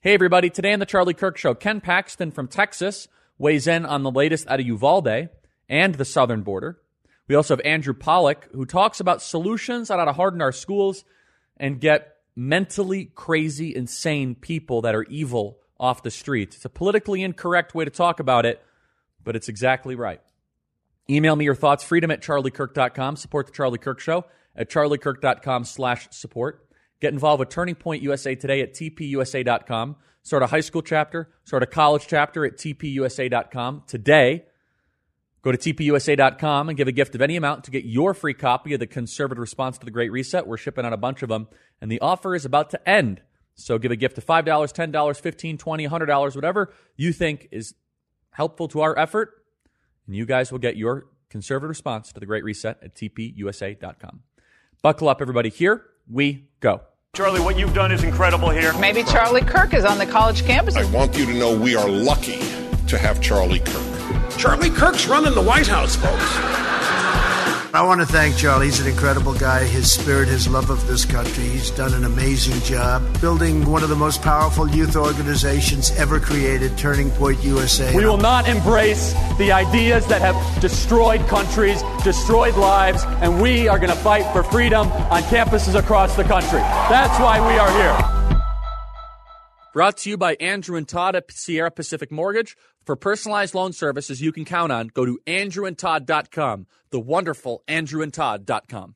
Hey, everybody. Today on the Charlie Kirk Show, Ken Paxton from Texas weighs in on the latest out of Uvalde and the southern border. We also have Andrew Pollack, who talks about solutions on how to harden our schools and get mentally crazy, insane people that are evil off the streets. It's a politically incorrect way to talk about it, but it's exactly right. Email me your thoughts, freedom@charliekirk.com. Support the Charlie Kirk Show at charliekirk.com/support. Get involved with Turning Point USA today at tpusa.com. Start a high school chapter, start a college chapter at tpusa.com today. Go to tpusa.com and give a gift of any amount to get your free copy of the Conservative Response to the Great Reset. We're shipping out a bunch of them, and the offer is about to end. So give a gift of $5, $10, $15, $20, $100, whatever you think is helpful to our effort, and you guys will get your Conservative Response to the Great Reset at tpusa.com. Buckle up, everybody. Here we go. Charlie, what you've done is incredible here. Maybe Charlie Kirk is on the college campus. I want you to know we are lucky to have Charlie Kirk. Charlie Kirk's running the White House, folks. I want to thank Charlie. He's an incredible guy. His spirit, his love of this country. He's done an amazing job building one of the most powerful youth organizations ever created, Turning Point USA. We will not embrace the ideas that have destroyed countries, destroyed lives, and we are going to fight for freedom on campuses across the country. That's why we are here. Brought to you by Andrew and Todd at Sierra Pacific Mortgage. For personalized loan services you can count on, go to andrewandtodd.com, the wonderful andrewandtodd.com.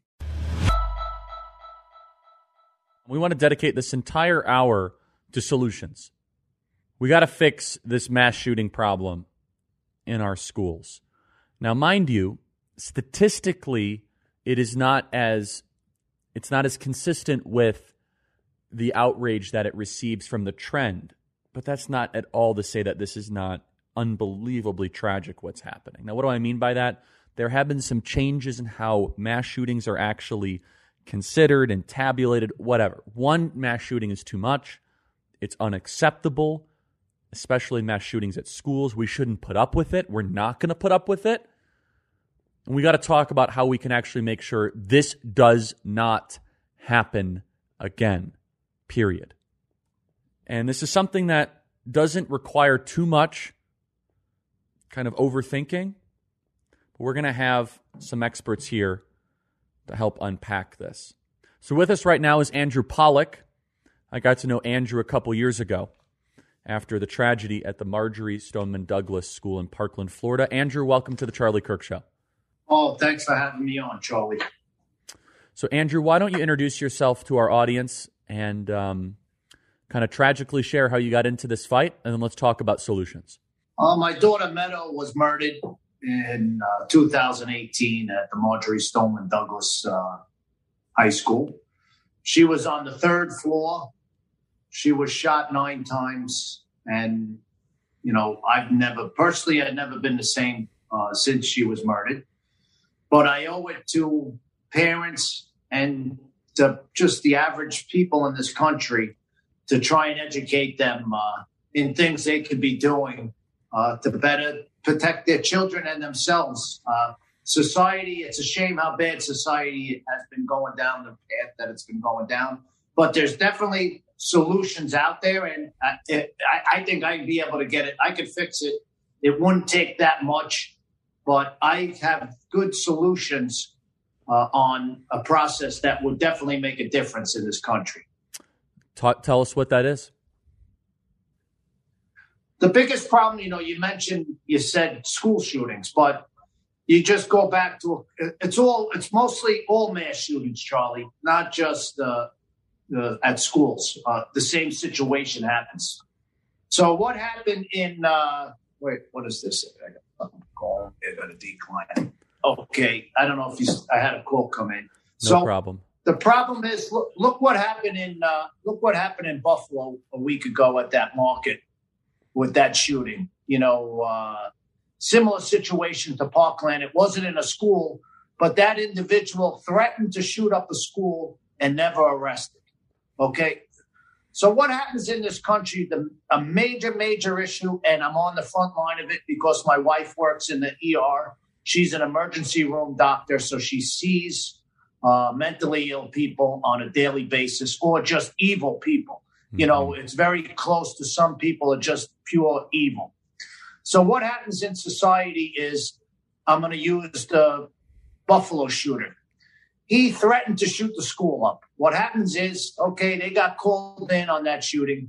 We want to dedicate this entire hour to solutions. We got to fix this mass shooting problem in our schools. Now, mind you, statistically, it's not as consistent with the outrage that it receives from the trend. But that's not at all to say that this is not unbelievably tragic what's happening. Now, what do I mean by that? There have been some changes in how mass shootings are actually considered and tabulated, whatever. One mass shooting is too much. It's unacceptable, especially mass shootings at schools. We shouldn't put up with it. We're not going to put up with it. And we got to talk about how we can actually make sure this does not happen again, period. And this is something that doesn't require too much kind of overthinking. But we're going to have some experts here to help unpack this. So with us right now is Andrew Pollack. I got to know Andrew a couple years ago after the tragedy at the Marjory Stoneman Douglas School in Parkland, Florida. Andrew, welcome to the Charlie Kirk Show. Oh, thanks for having me on, Charlie. So Andrew, why don't you introduce yourself to our audience and kind of tragically share how you got into this fight, and then let's talk about solutions. My daughter Meadow was murdered in 2018 at the Marjory Stoneman Douglas High School. She was on the third floor. She was shot 9 times. And, you know, I'd never been the same since she was murdered. But I owe it to parents and to just the average people in this country to try and educate them in things they could be doing to better protect their children and themselves. Society, it's a shame how bad society has been going down the path that it's been going down. But there's definitely solutions out there, and I think I'd be able to get it. I could fix it. It wouldn't take that much, but I have good solutions on a process that would definitely make a difference in this country. Tell us what that is. The biggest problem, you said school shootings, but you just go back to it's mostly all mass shootings, Charlie, not just at schools. The same situation happens. So what happened in what is this? I got a call. I got a decline. Okay, I don't know if I had a call come in. No problem. The problem is, look what happened in Buffalo a week ago at that market with that shooting. Similar situation to Parkland. It wasn't in a school, but that individual threatened to shoot up a school and never arrested. Okay, so what happens in this country? A major issue, and I'm on the front line of it because my wife works in the ER. She's an emergency room doctor, so she sees mentally ill people on a daily basis, or just evil people. You know, it's very close to some people are just pure evil. So what happens in society is, I'm going to use the Buffalo shooter. He threatened to shoot the school up. What happens is, okay, they got called in on that shooting,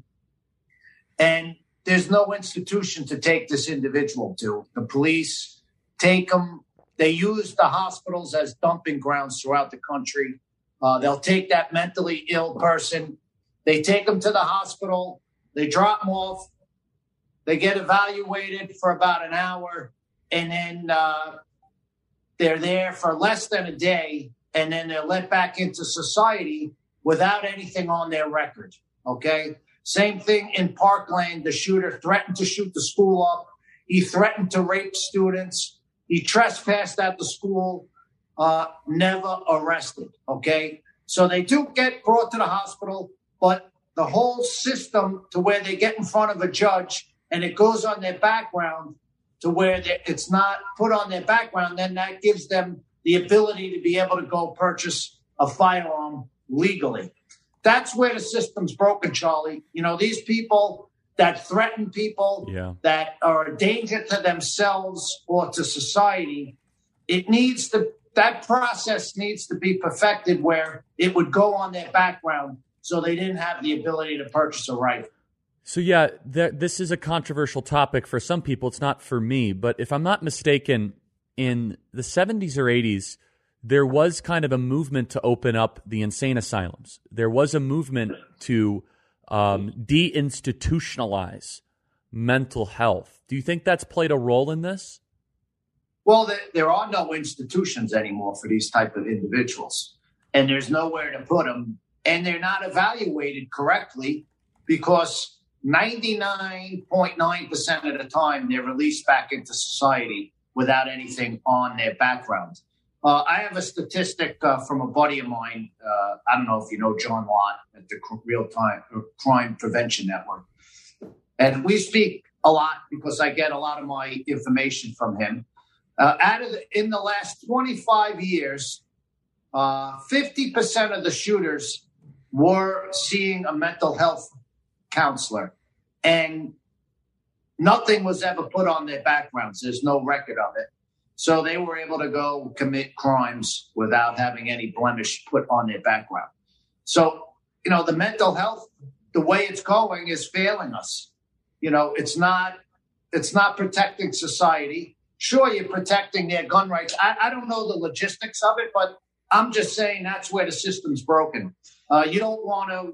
and there's no institution to take this individual to. The police take him. They use the hospitals as dumping grounds throughout the country. They'll take that mentally ill person. They take them to the hospital. They drop them off. They get evaluated for about an hour, and then they're there for less than a day, and then they're let back into society without anything on their record, okay? Same thing in Parkland. The shooter threatened to shoot the school up. He threatened to rape students. He trespassed at the school, never arrested, okay? So they do get brought to the hospital, but the whole system to where they get in front of a judge and it goes on their background to where it's not put on their background, then that gives them the ability to be able to go purchase a firearm legally. That's where the system's broken, Charlie. You know, these people that threaten people, that are a danger to themselves or to society, that process needs to be perfected where it would go on their background so they didn't have the ability to purchase a rifle. So, yeah, this is a controversial topic for some people. It's not for me. But if I'm not mistaken, in the 70s or 80s, there was kind of a movement to open up the insane asylums. There was a movement to deinstitutionalize mental health. Do you think that's played a role in this? Well, there are no institutions anymore for these type of individuals, and there's nowhere to put them, and they're not evaluated correctly because 99.9% of the time they're released back into society without anything on their background. I have a statistic from a buddy of mine. I don't know if you know John Lott at the Real-Time Crime Prevention Network. And we speak a lot because I get a lot of my information from him. In the last 25 years, 50% of the shooters were seeing a mental health counselor, and nothing was ever put on their backgrounds. There's no record of it. So they were able to go commit crimes without having any blemish put on their background. So, you know, the mental health, the way it's going is failing us. You know, it's not protecting society. Sure, you're protecting their gun rights. I don't know the logistics of it, but I'm just saying that's where the system's broken. You don't want to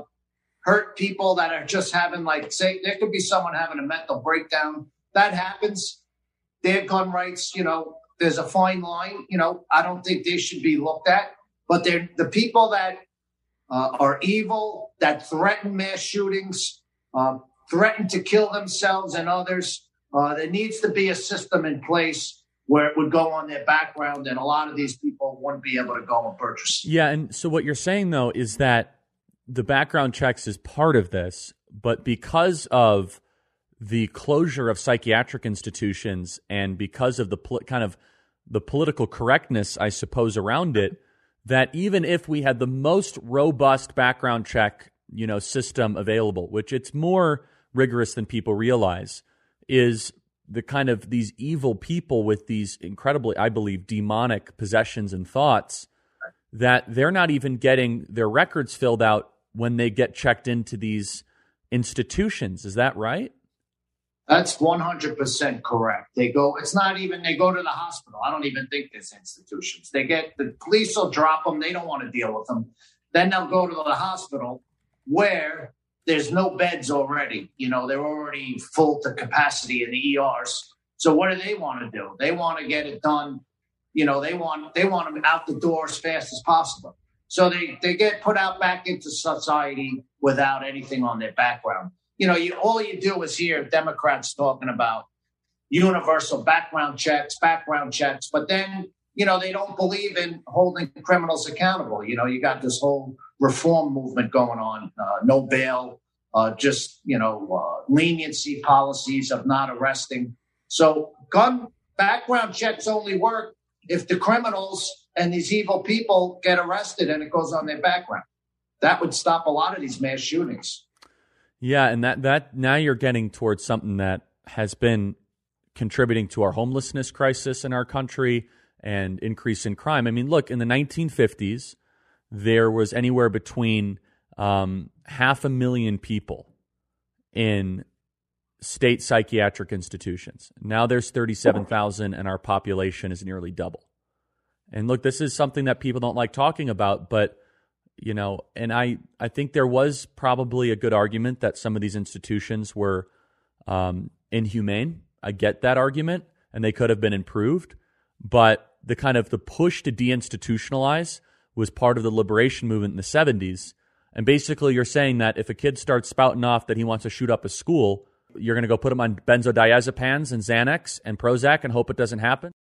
hurt people that are just having, like, say, there could be someone having a mental breakdown. That happens. Their gun rights, you know, there's a fine line. You know, I don't think they should be looked at. But they're the people that are evil, that threaten mass shootings, threaten to kill themselves and others. There needs to be a system in place where it would go on their background, and a lot of these people wouldn't be able to go and purchase. Yeah, and so what you're saying, though, is that the background checks is part of this, but because of the closure of psychiatric institutions and because of the political correctness, I suppose, around it, that even if we had the most robust background check, you know, system available, which it's more rigorous than people realize, is the kind of these evil people with these incredibly, I believe, demonic possessions and thoughts, that they're not even getting their records filled out when they get checked into these institutions. Is that right? That's 100% correct. They go to the hospital. I don't even think there's institutions. The police will drop them. They don't want to deal with them. Then they'll go to the hospital where there's no beds already. You know, they're already full to capacity in the ERs. So what do they want to do? They want to get it done. You know, they want them out the door as fast as possible. So they get put out back into society without anything on their background. You know, all you do is hear Democrats talking about universal background checks, but then, you know, they don't believe in holding criminals accountable. You know, you got this whole reform movement going on, no bail, leniency policies of not arresting. So gun background checks only work if the criminals and these evil people get arrested and it goes on their background. That would stop a lot of these mass shootings. Yeah, and that now you're getting towards something that has been contributing to our homelessness crisis in our country and increase in crime. I mean, look, in the 1950s, there was anywhere between 500,000 people in state psychiatric institutions. Now there's 37,000, and our population is nearly double. And look, this is something that people don't like talking about, but and I think there was probably a good argument that some of these institutions were inhumane. I get that argument, and they could have been improved. But the push to deinstitutionalize was part of the liberation movement in the 70s. And basically, you're saying that if a kid starts spouting off that he wants to shoot up a school, you're going to go put him on benzodiazepines and Xanax and Prozac and hope it doesn't happen?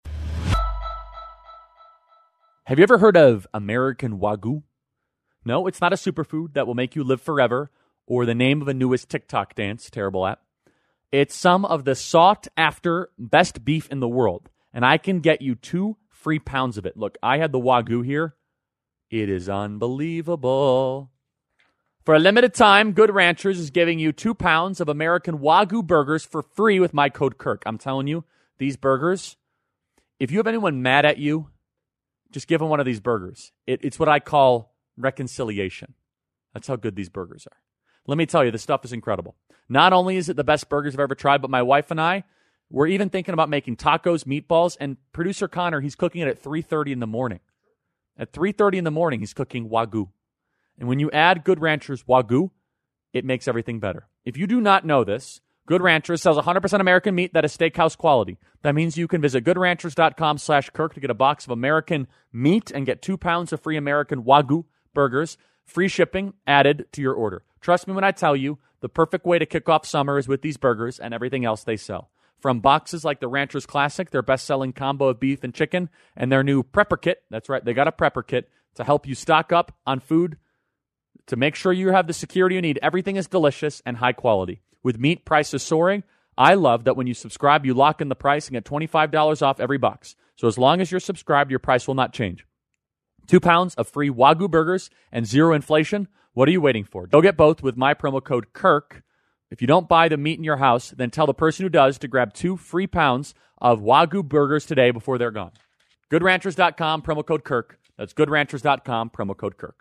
Have you ever heard of American Wagyu? No, it's not a superfood that will make you live forever or the name of a newest TikTok dance, terrible app. It's some of the sought-after best beef in the world, and I can get you 2 free pounds of it. Look, I had the Wagyu here. It is unbelievable. For a limited time, Good Ranchers is giving you 2 pounds of American Wagyu burgers for free with my code Kirk. I'm telling you, these burgers, if you have anyone mad at you, just give them one of these burgers. It's what I call reconciliation. That's how good these burgers are. Let me tell you, this stuff is incredible. Not only is it the best burgers I've ever tried, but my wife and I, we're even thinking about making tacos, meatballs, and producer Connor, he's cooking it at 3:30 in the morning. At 3:30 in the morning, he's cooking Wagyu. And when you add Good Ranchers Wagyu, it makes everything better. If you do not know this, Good Ranchers sells 100% American meat that is steakhouse quality. That means you can visit goodranchers.com/Kirk to get a box of American meat and get 2 pounds of free American Wagyu burgers, free shipping added to your order. Trust me when I tell you, the perfect way to kick off summer is with these burgers and everything else they sell. From boxes like the Ranchers Classic, their best-selling combo of beef and chicken, and their new Prepper Kit. That's right, they got a Prepper Kit to help you stock up on food to make sure you have the security you need. Everything is delicious and high quality. With meat prices soaring, I love that when you subscribe, you lock in the price and get $25 off every box. So as long as you're subscribed, your price will not change. 2 pounds of free Wagyu burgers and zero inflation. What are you waiting for? Go get both with my promo code Kirk. If you don't buy the meat in your house, then tell the person who does to grab 2 free pounds of Wagyu burgers today before they're gone. GoodRanchers.com, promo code Kirk. That's GoodRanchers.com, promo code Kirk.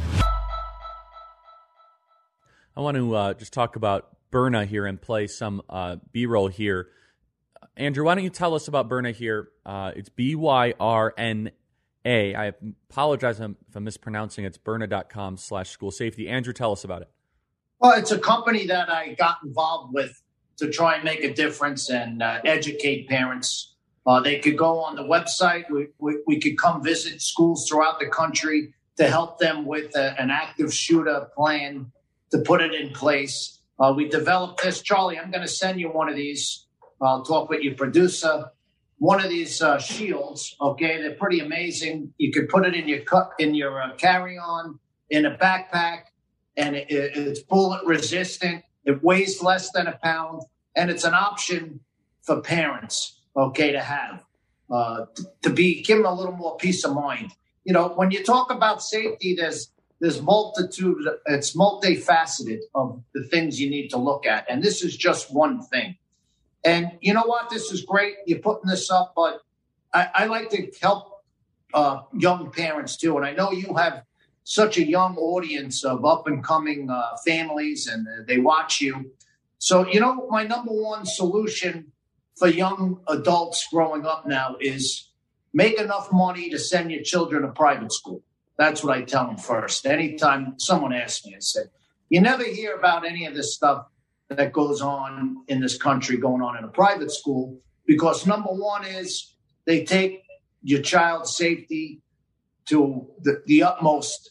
I want to just talk about Byrna here and play some B-roll here. Andrew, why don't you tell us about Byrna here? It's Byrna. I apologize if I'm mispronouncing it. It's Byrna.com/school safety. Andrew, tell us about it. Well, it's a company that I got involved with to try and make a difference and educate parents. They could go on the website. We could come visit schools throughout the country to help them with an active shooter plan to put it in place. We developed this. Charlie, I'm going to send you one of these. I'll talk with your producer. One of these shields, okay, they're pretty amazing. You can put it in your carry-on, in a backpack, and it's bullet resistant. It weighs less than a pound, and it's an option for parents, okay, to have, to give them a little more peace of mind. You know, when you talk about safety, there's multitude. It's multifaceted of the things you need to look at, and this is just one thing. And you know what? This is great. You're putting this up, but I like to help young parents too. And I know you have such a young audience of up-and-coming families, and they watch you. So, you know, my number one solution for young adults growing up now is make enough money to send your children to private school. That's what I tell them first. Anytime someone asks me, I said, you never hear about any of this stuff that goes on in this country going on in a private school, because number one is they take your child's safety to the utmost,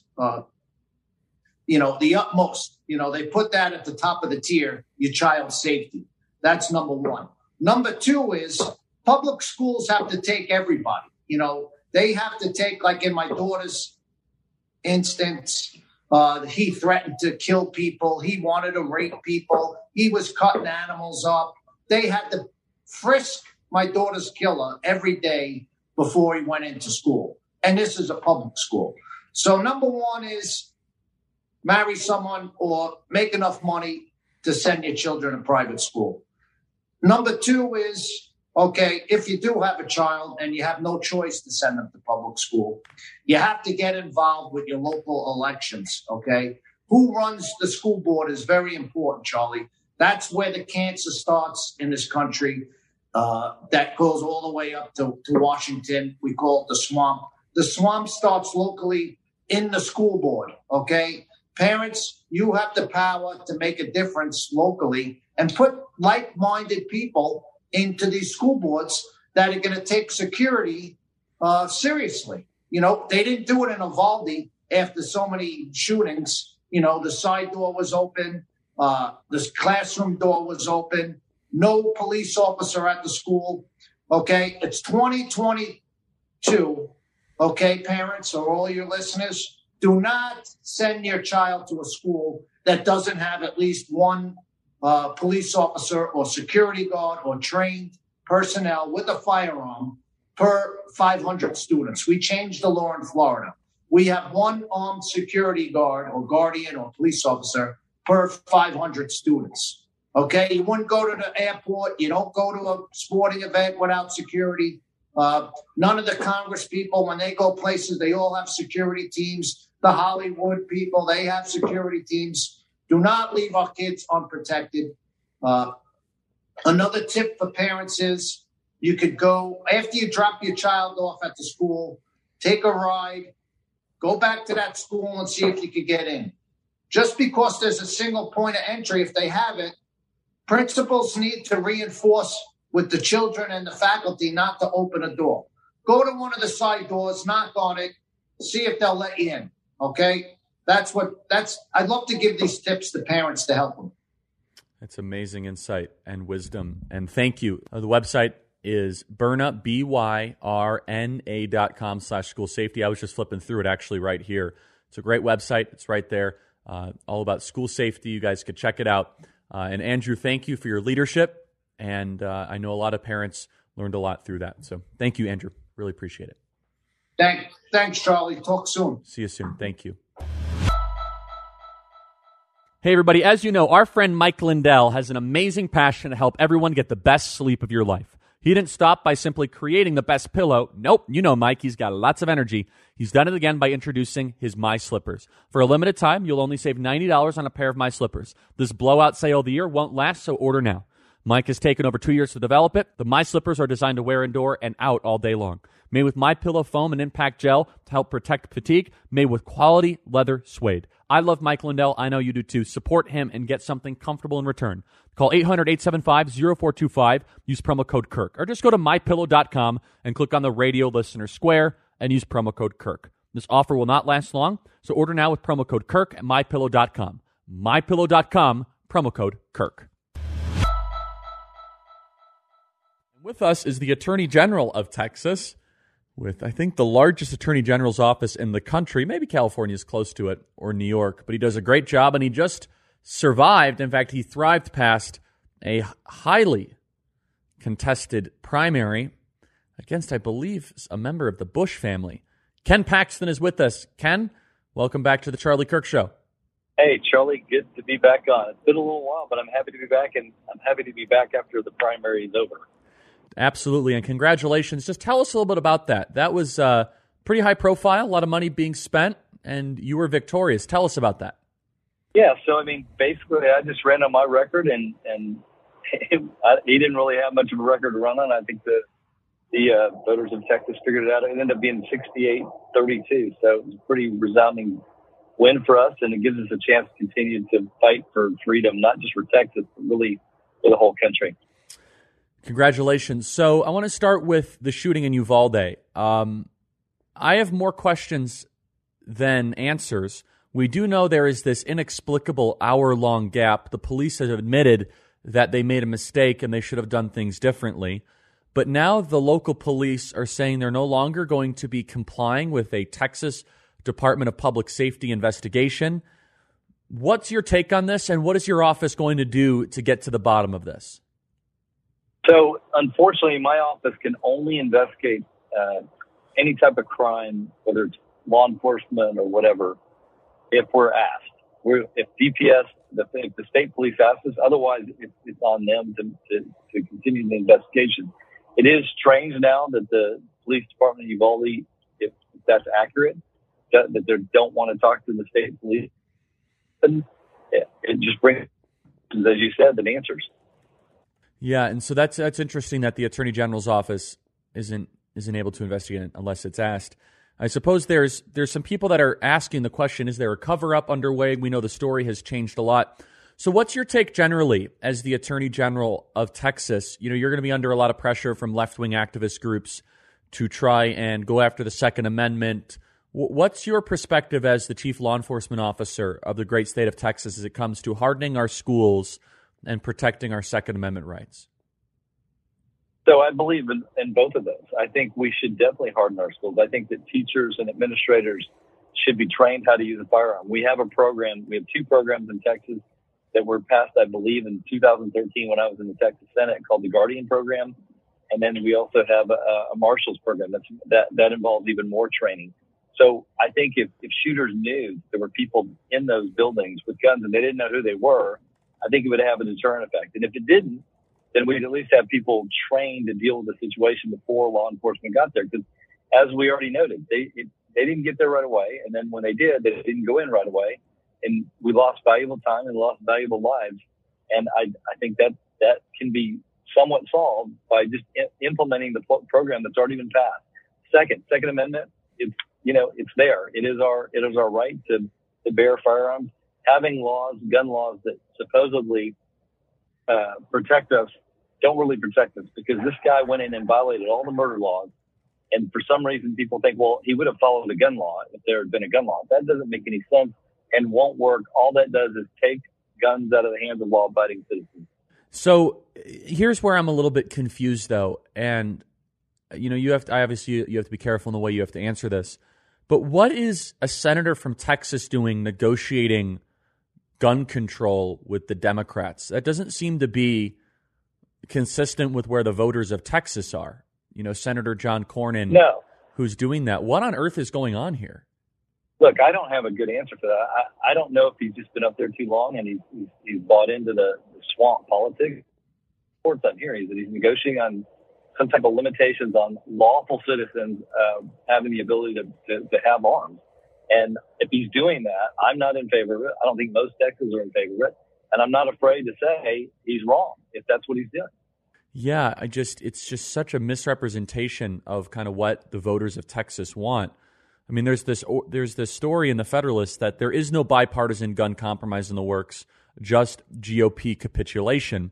the utmost, they put that at the top of the tier, your child's safety. That's number one. Number two is public schools have to take everybody. They have to take, like in my daughter's instance, he threatened to kill people. He wanted to rape people. He was cutting animals up. They had to frisk my daughter's killer every day before he went into school. And this is a public school. So number one is marry someone or make enough money to send your children to private school. Number two is, okay, if you do have a child and you have no choice to send them to public school, you have to get involved with your local elections, okay? Who runs the school board is very important, Charlie. That's where the cancer starts in this country. That goes all the way up to Washington. We call it the swamp. The swamp starts locally in the school board, okay? Parents, you have the power to make a difference locally and put like-minded people into these school boards that are going to take security seriously. You know, they didn't do it in Uvalde after so many shootings. You know, the side door was open. The classroom door was open. No police officer at the school. Okay, it's 2022. Okay, parents or all your listeners, do not send your child to a school that doesn't have at least one police officer or security guard or trained personnel with a firearm per 500 students. We changed the law in Florida. We have one armed security guard or guardian or police officer per 500 students. Okay, you wouldn't go to the airport. You don't go to a sporting event without security. None of the Congress people, when they go places, they all have security teams. The Hollywood people, they have security teams. Do not leave our kids unprotected. Another tip for parents is you could go, after you drop your child off at the school, take a ride, go back to that school and see if you could get in. Just because there's a single point of entry, if they have it, principals need to reinforce with the children and the faculty not to open a door. Go to one of the side doors, knock on it, see if they'll let you in. Okay? I'd love to give these tips to parents to help them. That's amazing insight and wisdom. And thank you. The website is Byrna, BYRNA.com/school safety. I was just flipping through it actually right here. It's a great website. It's right there. All about school safety. You guys could check it out. And Andrew, thank you for your leadership. And I know a lot of parents learned a lot through that. So thank you, Andrew. Really appreciate it. Thanks, Charlie. Talk soon. See you soon. Thank you. Hey, everybody. As you know, our friend Mike Lindell has an amazing passion to help everyone get the best sleep of your life. He didn't stop by simply creating the best pillow. Nope. You know Mike. He's got lots of energy. He's done it again by introducing his My Slippers. For a limited time, you'll only save $90 on a pair of My Slippers. This blowout sale of the year won't last, so order now. Mike has taken over 2 years to develop it. The My Slippers are designed to wear indoor and out all day long. Made with MyPillow foam and impact gel to help protect fatigue. Made with quality leather suede. I love Mike Lindell. I know you do too. Support him and get something comfortable in return. Call 800-875-0425. Use promo code Kirk. Or just go to MyPillow.com and click on the radio listener square and use promo code Kirk. This offer will not last long, so order now with promo code Kirk at MyPillow.com. MyPillow.com, promo code Kirk. With us is the Attorney General of Texas, with, I think, the largest Attorney General's office in the country. Maybe California is close to it, or New York, but he does a great job, and he just survived. In fact, he thrived past a highly contested primary against, I believe, a member of the Bush family. Ken Paxton is with us. Ken, welcome back to the Charlie Kirk Show. Hey, Charlie, good to be back on. It's been a little while, but I'm happy to be back, and I'm happy to be back after the primary is over. Absolutely, and congratulations. Just tell us a little bit about that. That was pretty high profile, a lot of money being spent, and you were victorious. Tell us about that. Yeah, so, I mean, basically I just ran on my record, and he didn't really have much of a record to run on. I think the voters of Texas figured it out. It ended up being 68-32, so it was a pretty resounding win for us, and it gives us a chance to continue to fight for freedom, not just for Texas, but really for the whole country. Congratulations. So I want to start with the shooting in Uvalde. I have more questions than answers. We do know there is this inexplicable hour-long gap. The police have admitted that they made a mistake and they should have done things differently. But now the local police are saying they're no longer going to be complying with a Texas Department of Public Safety investigation. What's your take on this, and what is your office going to do to get to the bottom of this? So, unfortunately, my office can only investigate any type of crime, whether it's law enforcement or whatever, if we're asked. If DPS if the state police asks us. Otherwise, it's on them to continue the investigation. It is strange now that the police department of Uvalde, if that's accurate, that they don't want to talk to the state police. And it just brings, as you said, the answers. Yeah, and so that's interesting that the Attorney General's office isn't able to investigate it unless it's asked. I suppose there's some people that are asking the question, is there a cover-up underway? We know the story has changed a lot. So what's your take generally as the Attorney General of Texas? You know, you're going to be under a lot of pressure from left-wing activist groups to try and go after the Second Amendment. What's your perspective as the Chief Law Enforcement Officer of the great state of Texas as it comes to hardening our schools and protecting our Second Amendment rights? So I believe in both of those. I think we should definitely harden our schools. I think that teachers and administrators should be trained how to use a firearm. We have a program. We have two programs in Texas that were passed, I believe, in 2013 when I was in the Texas Senate, called the Guardian Program. And then we also have a Marshals program that involves even more training. So I think if shooters knew there were people in those buildings with guns and they didn't know who they were, I think it would have a deterrent effect. And if it didn't, then we'd at least have people trained to deal with the situation before law enforcement got there. Because as we already noted, they didn't get there right away. And then when they did, they didn't go in right away. And we lost valuable time and lost valuable lives. And I think that can be somewhat solved by just implementing the program that's already been passed. Second Amendment, it's there. It is our right to bear firearms. Having gun laws that supposedly protect us don't really protect us, because this guy went in and violated all the murder laws. And for some reason, people think, well, he would have followed the gun law if there had been a gun law. That doesn't make any sense and won't work. All that does is take guns out of the hands of law-abiding citizens. So here's where I'm a little bit confused, though. And, you have to be careful in the way you have to answer this. But what is a senator from Texas doing negotiating gun control with the Democrats? That doesn't seem to be consistent with where the voters of Texas are. Senator John Cornyn, who's doing that. What on earth is going on here? Look, I don't have a good answer for that. I don't know if he's just been up there too long and he's bought into the swamp politics. Reports I'm hearing is that he's negotiating on some type of limitations on lawful citizens having the ability to have arms. And if he's doing that, I'm not in favor of it. I don't think most Texans are in favor of it. And I'm not afraid to say he's wrong if that's what he's doing. Yeah, it's just such a misrepresentation of kind of what the voters of Texas want. I mean, there's this story in the Federalist that there is no bipartisan gun compromise in the works, just GOP capitulation.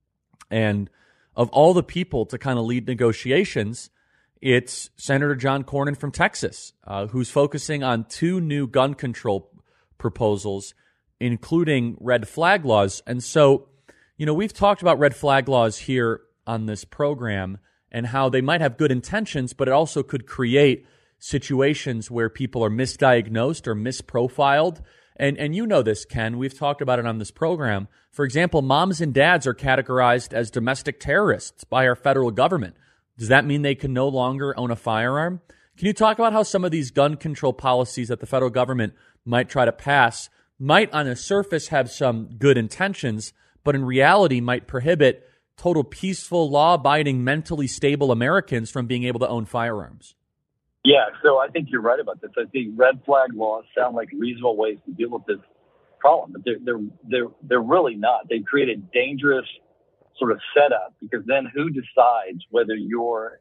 And of all the people to kind of lead negotiations, it's Senator John Cornyn from Texas, who's focusing on two new gun control proposals, including red flag laws. And so, we've talked about red flag laws here on this program and how they might have good intentions, but it also could create situations where people are misdiagnosed or misprofiled. And you know this, Ken. We've talked about it on this program. For example, moms and dads are categorized as domestic terrorists by our federal government. Does that mean they can no longer own a firearm? Can you talk about how some of these gun control policies that the federal government might try to pass might on the surface have some good intentions, but in reality might prohibit total peaceful, law-abiding, mentally stable Americans from being able to own firearms? Yeah, so I think you're right about this. I think red flag laws sound like reasonable ways to deal with this problem, but they're really not. They create a dangerous sort of setup, because then who decides whether you're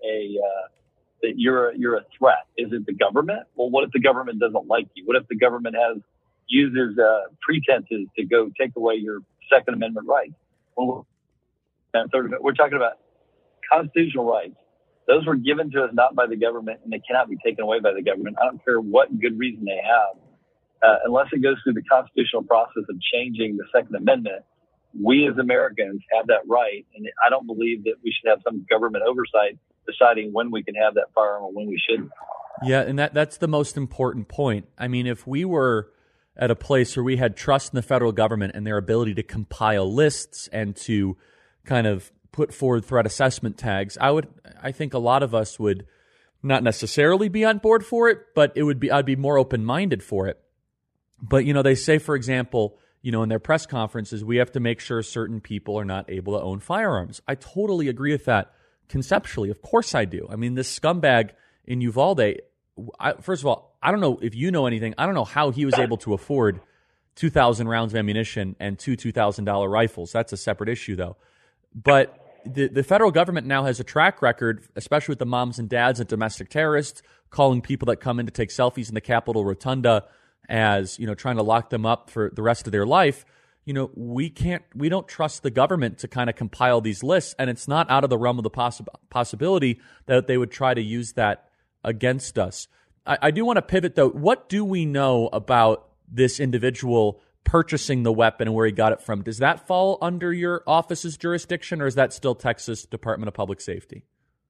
a threat? Is it the government? Well, what if the government doesn't like you? What if the government uses pretenses to go take away your Second Amendment rights? Well, we're talking about constitutional rights. Those were given to us not by the government, and they cannot be taken away by the government. I don't care what good reason they have. Unless it goes through the constitutional process of changing the Second Amendment, we as Americans have that right. And I don't believe that we should have some government oversight deciding when we can have that firearm or when we shouldn't. Yeah, and that's the most important point. I mean, if we were at a place where we had trust in the federal government and their ability to compile lists and to kind of put forward threat assessment tags, I think a lot of us would not necessarily be on board for it, but I'd be more open-minded for it. But, they say, for example, in their press conferences, we have to make sure certain people are not able to own firearms. I totally agree with that conceptually. Of course I do. I mean, this scumbag in Uvalde, first of all, I don't know if you know anything. I don't know how he was able to afford 2,000 rounds of ammunition and two $2,000 rifles. That's a separate issue, though. But the federal government now has a track record, especially with the moms and dads and domestic terrorists, calling people that come in to take selfies in the Capitol Rotunda as, trying to lock them up for the rest of their life. We don't trust the government to kind of compile these lists, and it's not out of the realm of the possibility that they would try to use that against us. I do want to pivot, though. What do we know about this individual purchasing the weapon and where he got it from? Does that fall under your office's jurisdiction, or is that still Texas Department of Public Safety?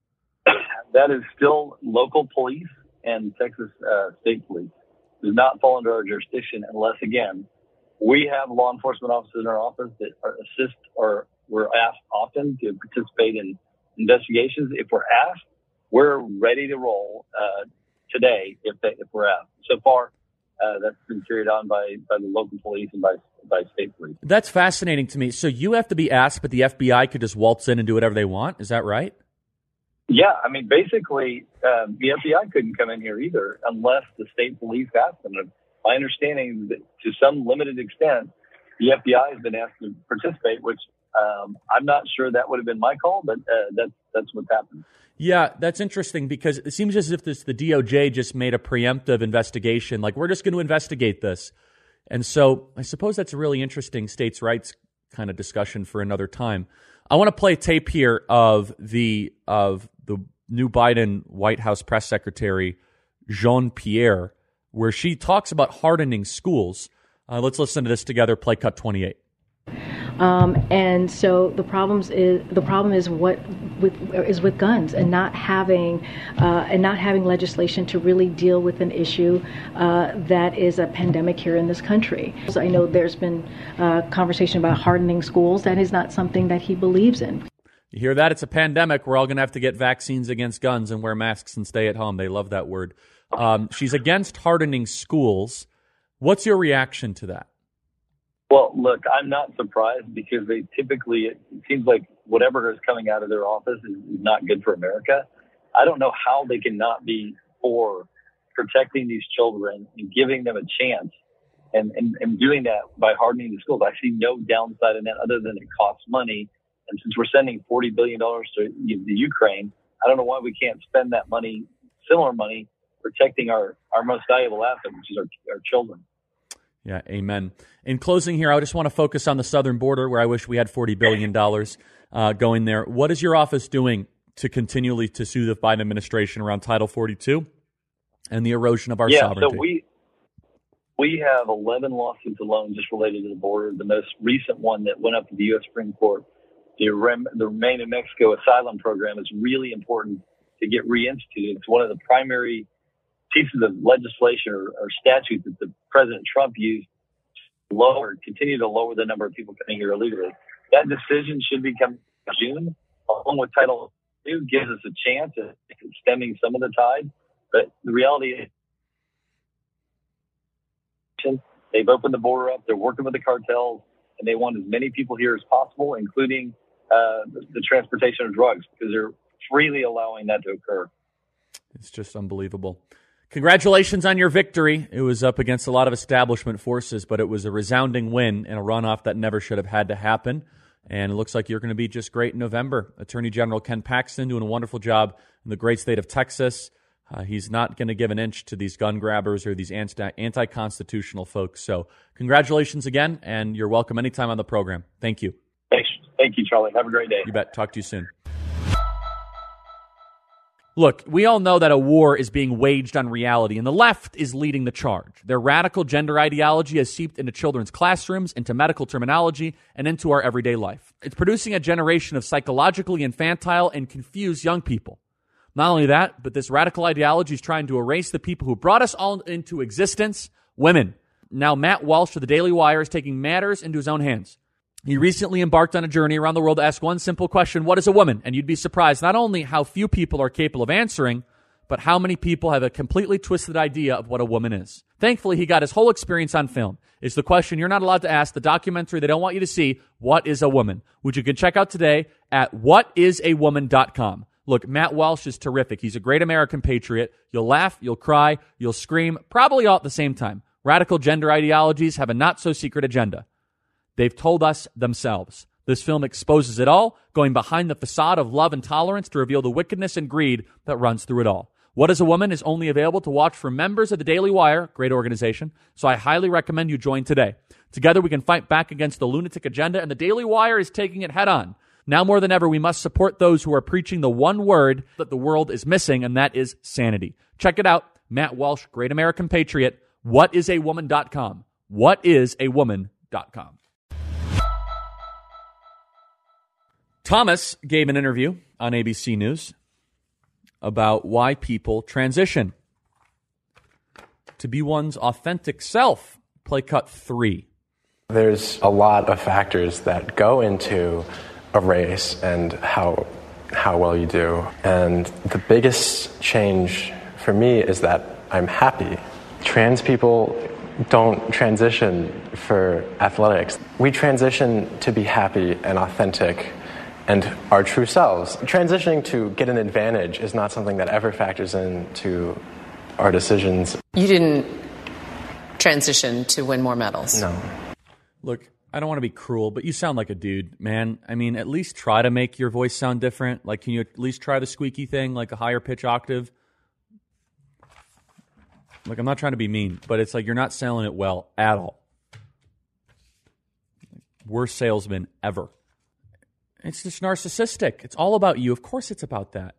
That is still local police and Texas state police. It does not fall under our jurisdiction unless, again, we have law enforcement officers in our office that assist, or we're asked often to participate in investigations. If we're asked, we're ready to roll today if we're asked. So far, that's been carried on by the local police and by state police. That's fascinating to me. So you have to be asked, but the FBI could just waltz in and do whatever they want? Is that right? Yeah, I mean, basically, the FBI couldn't come in here either unless the state police asked them. My understanding is that to some limited extent, the FBI has been asked to participate, which I'm not sure that would have been my call, but that's what's happened. Yeah, that's interesting because it seems as if the DOJ just made a preemptive investigation, like we're just going to investigate this. And so I suppose that's a really interesting states' rights kind of discussion for another time. I want to play a tape here of the new Biden White House press secretary, Jean-Pierre, where she talks about hardening schools. Let's listen to this together. Play cut 28. And so the problem is with guns and not having legislation to really deal with an issue that is a pandemic here in this country. So I know there's been conversation about hardening schools. That is not something that he believes in. You hear that? It's a pandemic. We're all going to have to get vaccines against guns and wear masks and stay at home. They love that word. She's against hardening schools. What's your reaction to that? Well, look, I'm not surprised because they typically, it seems like whatever is coming out of their office is not good for America. I don't know how they can not be for protecting these children and giving them a chance and doing that by hardening the schools. I see no downside in that other than it costs money. And since we're sending $40 billion to the Ukraine, I don't know why we can't spend that money, similar money, protecting our most valuable asset, which is our children. Yeah, amen. In closing here, I just want to focus on the southern border where I wish we had $40 billion going there. What is your office doing to continually to sue the Biden administration around Title 42 and the erosion of our sovereignty? So we have 11 lawsuits alone just related to the border. The most recent one that went up to the U.S. Supreme Court, the Remain in Mexico asylum program, is really important to get reinstituted. It's one of the primary pieces of legislation or statutes that the President Trump used to continue to lower the number of people coming here illegally. That decision should be coming in June, along with Title II, gives us a chance at stemming some of the tide. But the reality is they've opened the border up, they're working with the cartels, and they want as many people here as possible, including the transportation of drugs, because they're freely allowing that to occur. It's just unbelievable. Congratulations on your victory. It was up against a lot of establishment forces, but it was a resounding win in a runoff that never should have had to happen. And it looks like you're going to be just great in November. Attorney General Ken Paxton doing a wonderful job in the great state of Texas. He's not going to give an inch to these gun grabbers or these anti-constitutional folks. So congratulations again, and you're welcome anytime on the program. Thank you. Thanks. Thank you, Charlie. Have a great day. You bet. Talk to you soon. Look, we all know that a war is being waged on reality, and the left is leading the charge. Their radical gender ideology has seeped into children's classrooms, into medical terminology, and into our everyday life. It's producing a generation of psychologically infantile and confused young people. Not only that, but this radical ideology is trying to erase the people who brought us all into existence, women. Now Matt Walsh of the Daily Wire is taking matters into his own hands. He recently embarked on a journey around the world to ask one simple question: what is a woman? And you'd be surprised not only how few people are capable of answering, but how many people have a completely twisted idea of what a woman is? Thankfully, he got his whole experience on film. It's the question you're not allowed to ask, the documentary they don't want you to see, What is a Woman? Which you can check out today at whatisawoman.com. Look, Matt Walsh is terrific. He's a great American patriot. You'll laugh, you'll cry, you'll scream, probably all at the same time. Radical gender ideologies have a not-so-secret agenda. They've told us themselves. This film exposes it all, going behind the facade of love and tolerance to reveal the wickedness and greed that runs through it all. What is a Woman is only available to watch for members of the Daily Wire, great organization, so I highly recommend you join today. Together we can fight back against the lunatic agenda, and the Daily Wire is taking it head on. Now more than ever, we must support those who are preaching the one word that the world is missing, and that is sanity. Check it out. Matt Walsh, great American patriot, whatisawoman.com. Whatisawoman.com. Thomas gave an interview on ABC News about why people transition to be one's authentic self. Play cut 3. There's a lot of factors that go into a race and how well you do. And the biggest change for me is that I'm happy. Trans people don't transition for athletics. We transition to be happy and authentic and our true selves. Transitioning to get an advantage is not something that ever factors into our decisions. You didn't transition to win more medals. No. Look, I don't want to be cruel, but you sound like a dude, man. I mean, at least try to make your voice sound different. Like, can you at least try the squeaky thing, like a higher pitch octave? Like, I'm not trying to be mean, but it's like you're not selling it well at all. Worst salesman ever. It's just narcissistic. It's all about you. Of course it's about that.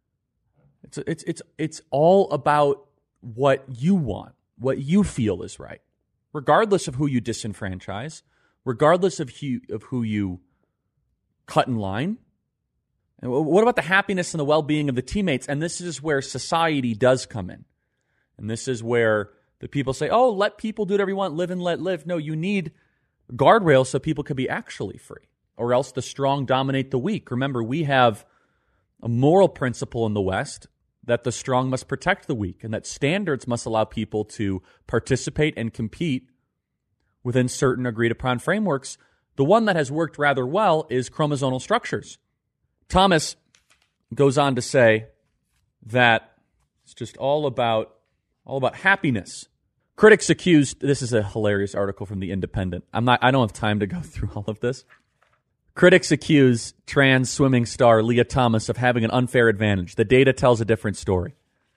It's all about what you want, what you feel is right, regardless of who you disenfranchise, regardless of who you cut in line. And what about the happiness and the well-being of the teammates? And this is where society does come in. And this is where the people say, oh, let people do whatever you want, live and let live. No, you need guardrails so people can be actually free, or else the strong dominate the weak. Remember, we have a moral principle in the West that the strong must protect the weak, and that standards must allow people to participate and compete within certain agreed-upon frameworks. The one that has worked rather well is chromosomal structures. Thomas goes on to say that it's just all about happiness. Critics accused, this is a hilarious article from The Independent. I don't have time to go through all of this. Critics accuse trans swimming star Leah Thomas of having an unfair advantage. The data tells a different story.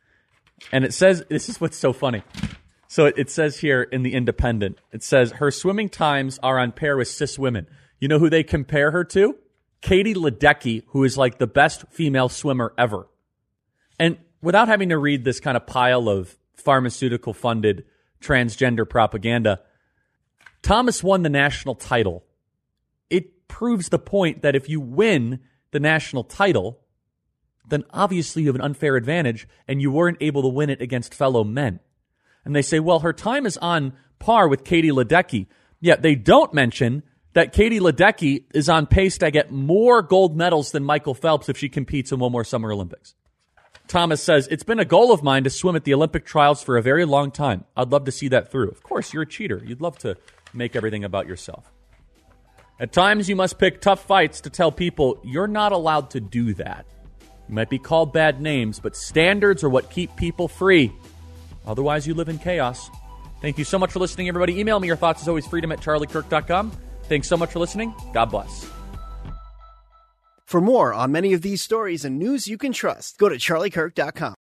And it says, this is what's so funny. So it says here in The Independent, it says, her swimming times are on par with cis women. You know who they compare her to? Katie Ledecky, who is like the best female swimmer ever. And without having to read this kind of pile of pharmaceutical-funded transgender propaganda, Thomas won the national title. It proves the point that if you win the national title, then obviously you have an unfair advantage, and you weren't able to win it against fellow men. And they say, well, her time is on par with Katie Ledecky. Yet they don't mention that Katie Ledecky is on pace to get more gold medals than Michael Phelps if she competes in one more Summer Olympics. Thomas says, it's been a goal of mine to swim at the Olympic trials for a very long time. I'd love to see that through. Of course, you're a cheater. You'd love to make everything about yourself. At times, you must pick tough fights to tell people you're not allowed to do that. You might be called bad names, but standards are what keep people free. Otherwise, you live in chaos. Thank you so much for listening, everybody. Email me your thoughts, as always, freedom@charliekirk.com. Thanks so much for listening. God bless. For more on many of these stories and news you can trust, go to charliekirk.com.